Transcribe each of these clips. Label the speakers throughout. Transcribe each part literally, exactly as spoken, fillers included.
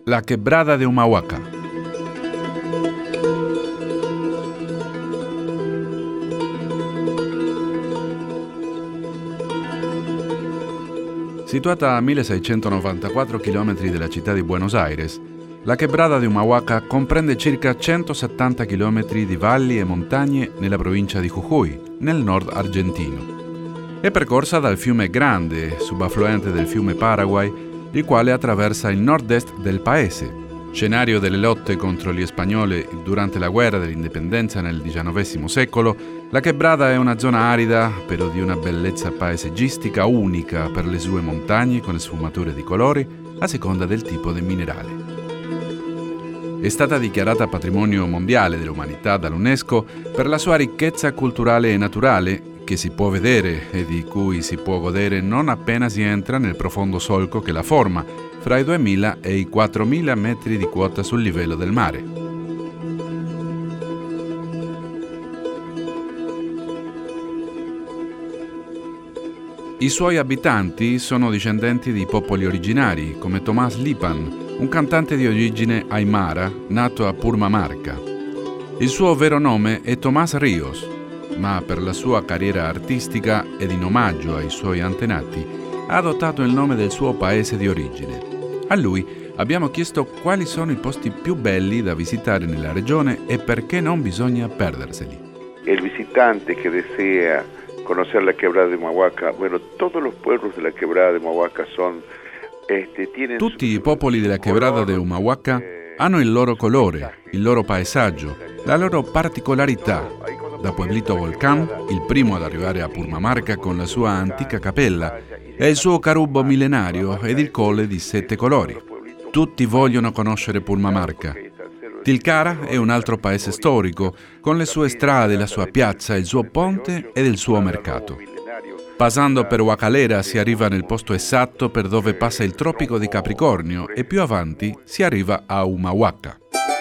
Speaker 1: La Quebrada de Humahuaca. Situata a milleseicentonovantaquattro chilometri dalla città di Buenos Aires, la Quebrada de Humahuaca comprende circa centosettanta chilometri di valli e montagne nella provincia di Jujuy, nel nord argentino. È percorsa dal fiume Grande, subaffluente del fiume Paraguay, il quale attraversa il nord-est del paese. Scenario delle lotte contro gli spagnoli durante la guerra dell'indipendenza nel diciannovesimo secolo, la Quebrada è una zona arida, però di una bellezza paesaggistica unica per le sue montagne con sfumature di colori a seconda del tipo di minerale. È stata dichiarata Patrimonio Mondiale dell'Umanità dall'UNESCO per la sua ricchezza culturale e naturale, che si può vedere e di cui si può godere non appena si entra nel profondo solco che la forma, fra i duemila e i quattromila metri di quota sul livello del mare. I suoi abitanti sono discendenti di popoli originari, come Tomás Lipan, un cantante di origine aymara nato a Purmamarca. Il suo vero nome è Tomás Ríos, ma per la sua carriera artistica ed in omaggio ai suoi antenati ha adottato il nome del suo paese di origine. A lui abbiamo chiesto quali sono i posti più belli da visitare nella regione e perché non bisogna perderseli.
Speaker 2: El visitante que desea conocer la Quebrada de Humahuaca, bueno, todos los pueblos de la Quebrada de Humahuaca son, este, tienen...
Speaker 1: Tutti i popoli della Quebrada de Humahuaca hanno il loro colore, il loro paesaggio, la loro particolarità. Da Pueblito Volcán, il primo ad arrivare a Purmamarca con la sua antica cappella, e il suo carubbo millenario ed il colle di sette colori. Tutti vogliono conoscere Purmamarca. Tilcara è un altro paese storico, con le sue strade, la sua piazza, il suo ponte ed il suo mercato. Passando per Huacalera si arriva nel posto esatto per dove passa il tropico di Capricornio e più avanti si arriva a Humahuaca.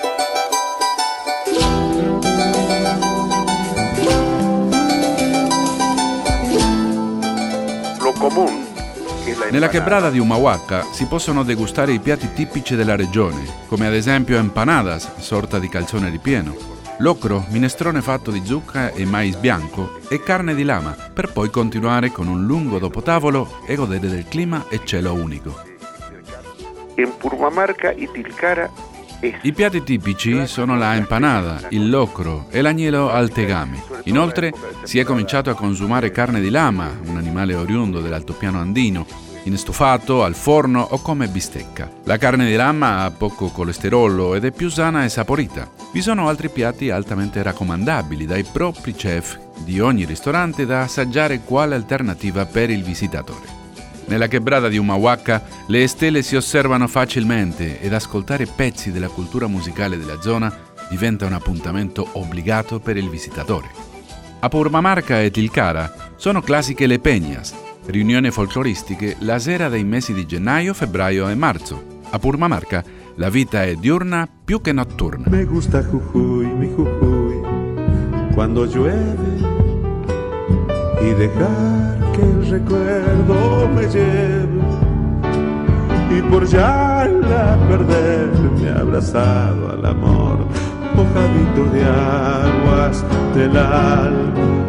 Speaker 1: Nella Quebrada di Humahuaca si possono degustare i piatti tipici della regione, come ad esempio empanadas, sorta di calzone ripieno, locro, minestrone fatto di zucca e mais bianco e carne di lama, per poi continuare con un lungo dopotavolo e godere del clima e cielo unico.
Speaker 2: In Purmamarca e Tilcara
Speaker 1: I piatti tipici sono la empanada, il locro e l'agnello al tegame. Inoltre si è cominciato a consumare carne di lama, un animale oriundo dell'altopiano andino, in stufato, al forno o come bistecca. La carne di lama ha poco colesterolo ed è più sana e saporita. Vi sono altri piatti altamente raccomandabili dai propri chef di ogni ristorante da assaggiare quale alternativa per il visitatore. Nella Quebrada di Humahuaca le stelle si osservano facilmente ed ascoltare pezzi della cultura musicale della zona diventa un appuntamento obbligato per il visitatore. A Purmamarca e Tilcara sono classiche le peñas, riunioni folcloristiche la sera dei mesi di gennaio, febbraio e marzo. A Purmamarca la vita è diurna più che notturna.
Speaker 3: Me gusta Jujuy, mi Jujuy, quando llueve y dejar que el recuerdo me lleve y por ya la perderme abrazado al amor, mojadito de aguas del alma.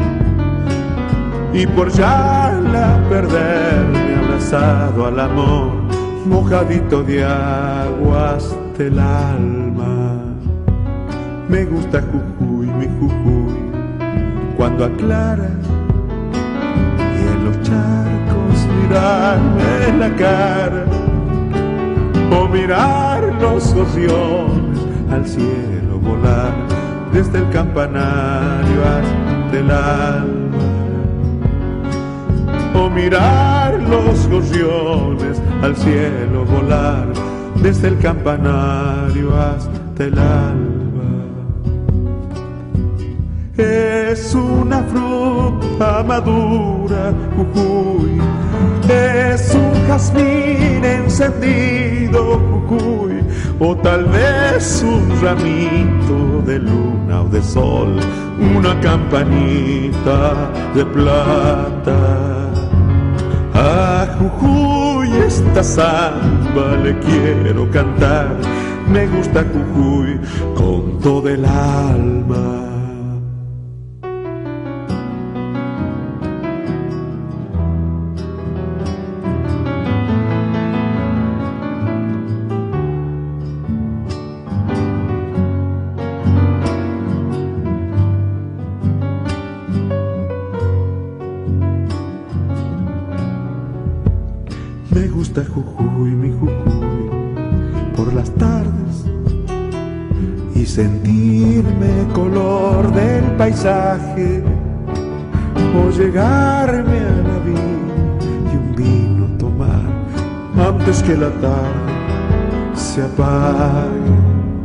Speaker 3: Y por ya la perderme abrazado al amor, mojadito de aguas del alma. Me gusta Jujuy, mi Jujuy, cuando aclara y en los charcos mirarme en la cara o mirar los gorriones al cielo volar desde el campanario hasta el alma, o mirar los gorriones al cielo volar desde el campanario hasta el alba. Es una fruta madura, Jujuy, es un jazmín encendido, Jujuy, o tal vez un ramito de luna o de sol, una campanita de plata. Ah, Jujuy esta samba le quiero cantar. Me gusta Jujuy con todo el alma. Me gusta Jujuy, mi Jujuy, por las tardes y sentirme color del paisaje, o llegarme a la villa y un vino tomar antes que la tarde se apague,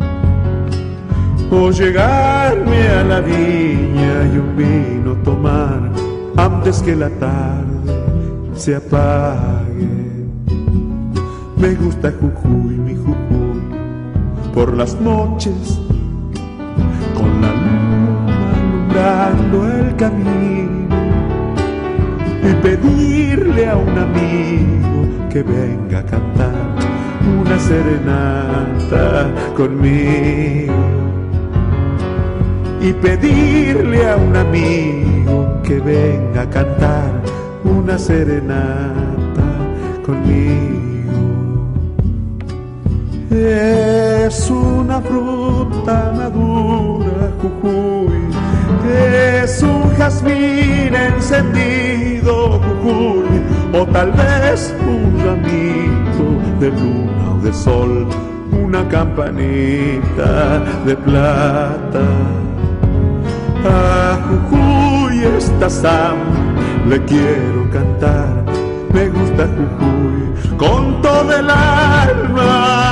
Speaker 3: o llegarme a la viña y un vino tomar antes que la tarde se apague. Me gusta Jujuy, mi Jujuy, por las noches, con la luna alumbrando el camino, y pedirle a un amigo que venga a cantar una serenata conmigo, y pedirle a un amigo que venga a cantar una serenata conmigo. Es una fruta madura, Jujuy, es un jazmín encendido, Jujuy, o tal vez un ramito de luna o de sol, una campanita de plata. A Jujuy esta samba le quiero cantar. Me gusta Jujuy con todo el alma.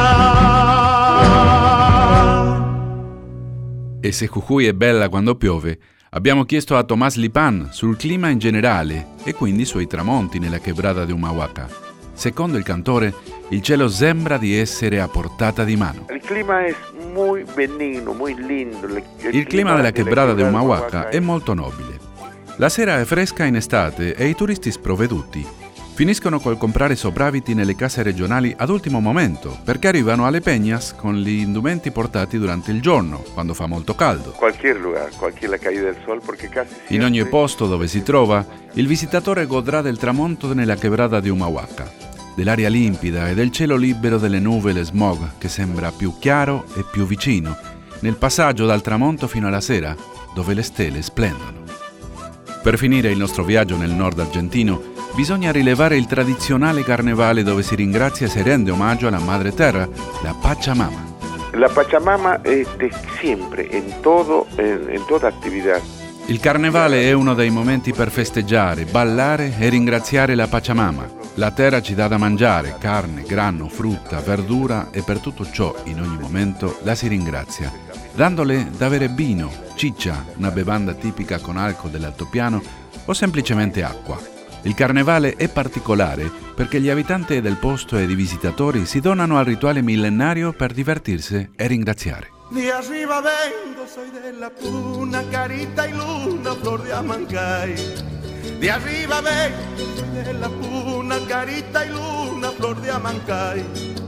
Speaker 1: E se Jujuy è bella quando piove, abbiamo chiesto a Tomás Lipan sul clima in generale e quindi sui tramonti nella quebrada di Humahuaca. Secondo il cantore, il cielo sembra di essere a portata di mano.
Speaker 2: Il clima è molto benigno, molto lindo. Il,
Speaker 1: il clima della quebrada di Humahuaca è molto nobile. La sera è fresca in estate e i turisti sprovveduti finiscono col comprare sopravviti nelle case regionali ad ultimo momento, perché arrivano alle peñas con gli indumenti portati durante il giorno, quando fa molto caldo.
Speaker 2: Qualsier lugar, qualquier caída del sol, perché casi
Speaker 1: in ogni posto dove si trova, il visitatore godrà del tramonto nella quebrada di Humahuaca, dell'aria limpida e del cielo libero delle nuvole e smog che sembra più chiaro e più vicino, nel passaggio dal tramonto fino alla sera, dove le stelle splendono. Per finire il nostro viaggio nel nord argentino, bisogna rilevare il tradizionale carnevale dove si ringrazia e si rende omaggio alla madre terra, la Pachamama.
Speaker 2: La Pachamama este, sempre, in, todo, in, in toda attività.
Speaker 1: Il carnevale è uno dei momenti per festeggiare, ballare e ringraziare la Pachamama. La terra ci dà da mangiare, carne, grano, frutta, verdura e per tutto ciò, in ogni momento, la si ringrazia, dandole da bere vino, ciccia, una bevanda tipica con alcol dell'altopiano o semplicemente acqua. Il carnevale è particolare perché gli abitanti del posto ed i visitatori si donano al rituale millenario per divertirsi e ringraziare.
Speaker 4: De arriba vengo, soy de la puna, carita y luna, flor de Amancay. De arriba vengo, soy de la puna, carita y luna, flor de Amancay.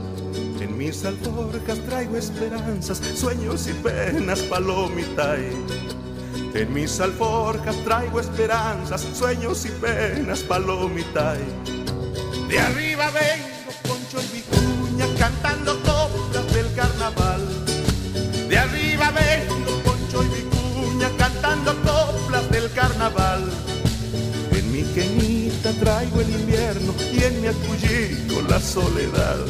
Speaker 4: En mis alforjas traigo esperanzas, sueños y penas, palomitay. En mis alforjas traigo esperanzas, sueños y penas, palomitay. De arriba vengo, Poncho y Vicuña, cantando coplas del carnaval. De arriba vengo, Poncho y Vicuña, cantando coplas del carnaval. En mi queñita traigo el invierno y en mi acullico la soledad.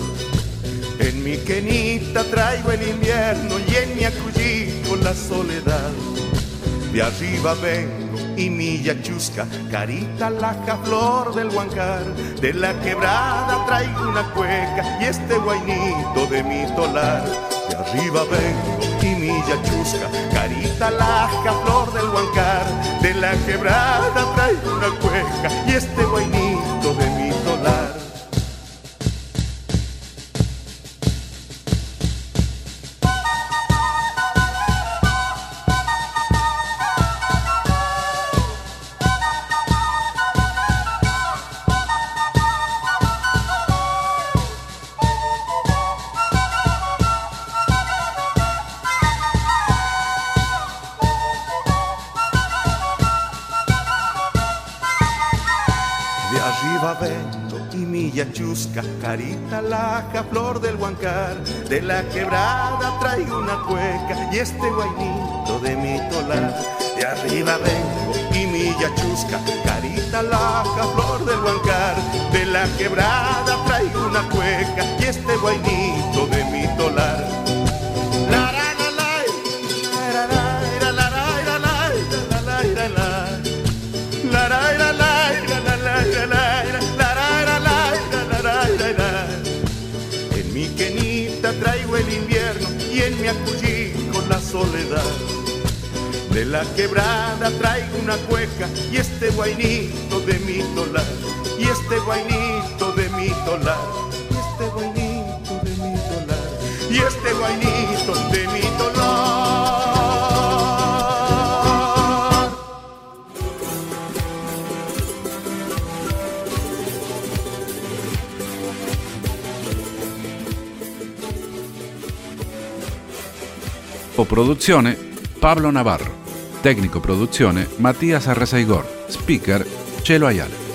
Speaker 4: En mi queñita traigo el invierno y en mi acullico la soledad. De arriba vengo y mi yachusca, carita laja, flor del Huancar. De la quebrada traigo una cueca y este guainito de mi tolar. De arriba vengo y mi yachusca, carita laja, flor del Huancar. De la quebrada traigo una cueca y este guainito de mi tolar. vengo y mi yachusca, carita laja, flor del Huancar. De la quebrada traigo una cueca y este guainito de mi tolar. De arriba vengo y mi yachusca, carita laja, flor del Huancar. De la quebrada traigo una cueca y este guainito de mi tolar. La la la la, la la la la la la la la la. La la la la la la la la la la la. En mi quenita traigo el invierno y en mi acullico la soledad. De la quebrada traigo una cueca y este guainito de mi tolar. Y este guainito de mi tolar. Y este guainito de mi tolar. Y este guainito de mi tolar.
Speaker 1: Produzione Pablo Navarro. Tecnico produzione Mattias Arrezaigor. Speaker Chelo Ayala.